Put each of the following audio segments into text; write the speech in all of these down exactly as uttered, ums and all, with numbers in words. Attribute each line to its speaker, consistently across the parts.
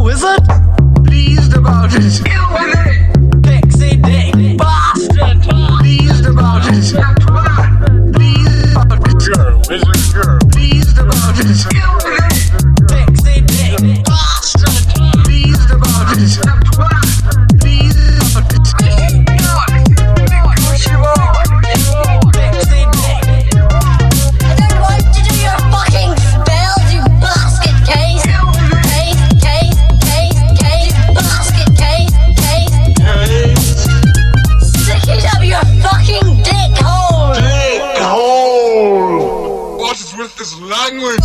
Speaker 1: wizard?
Speaker 2: Pleased about it.
Speaker 1: You with it. Pixie dick bastard.
Speaker 2: Pleased about it. Pleased about it.
Speaker 3: You're a wizard girl.
Speaker 2: Pleased about it.
Speaker 1: You with it. Pixie dick bastard.
Speaker 2: Pleased about it. Pleased about it.
Speaker 3: This language.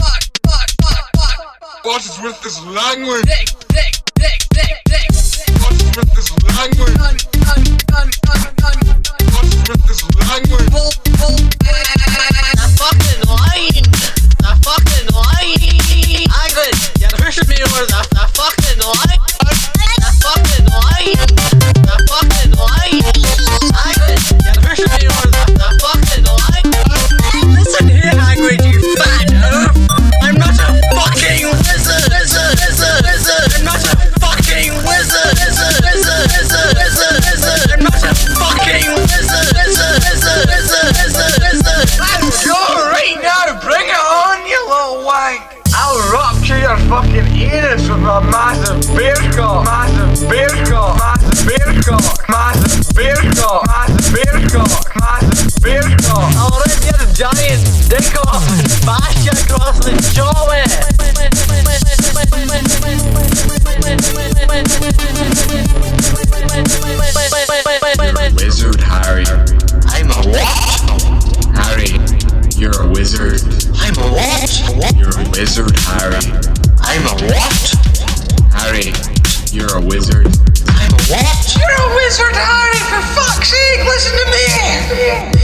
Speaker 3: What is with this language?
Speaker 1: Dick, dick, dick, dick, dick.
Speaker 3: What is with this language?
Speaker 1: Gun, gun, gun, gun, gun.
Speaker 3: What is with this language?
Speaker 1: Bull, bull. The fucking line. The fucking line. Hagrid, you're pushing me over the, the fucking line. The fucking line. The fucking line. Hagrid, you're pushing me over the, the fucking line. Listen here, Hagrid, you fat oaf. I'm not a fucking wizard. Wizard, wizard, wizard. I'm not a fucking wizard. Wizard, wizard, wizard, wizard, wizard. I'm not a fucking wizard. Wizard, wizard, wizard, wizard, wizard.
Speaker 2: Let's go right now. Bring it on, you little wank. I'll rupture your fucking anus with my massive bear cock. Massive bear cock. Massive bear cock. Massive bear cock. Massive bear cock. Massive bear cock.
Speaker 1: I'll rip your giant dick off and bash you across the jaw with it.
Speaker 4: Wizard, Harry. I'm a what? Harry, you're a wizard. I'm a what? You're a wizard, Harry. I'm a what? Harry, you're a wizard. I'm a what?
Speaker 2: You're a wizard, Harry. For fuck's sake, listen to me.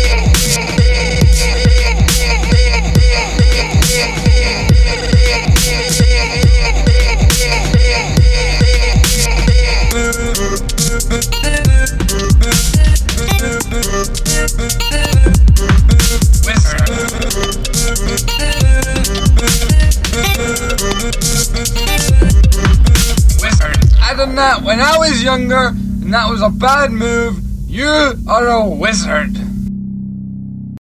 Speaker 2: I done that when I was younger, and that was a bad move. You are a wizard.